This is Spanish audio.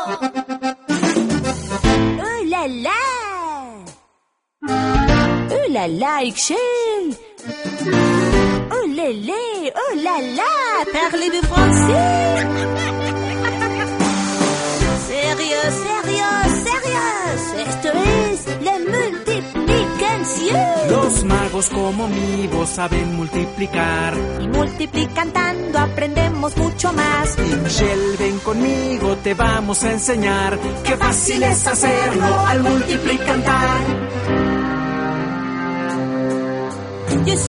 Oh là là! Oh là là, Ixchel! Oh lélé! Oh là là! Parlez-vous français? Sérieux, sérieux, sérieux! Esto es la multiplicación. Los magos como mi voz saben multiplicar. Y multiplicando aprendemos mucho más. Ixchel, ven conmigo, te vamos a enseñar. Qué fácil es hacerlo al multiplicar.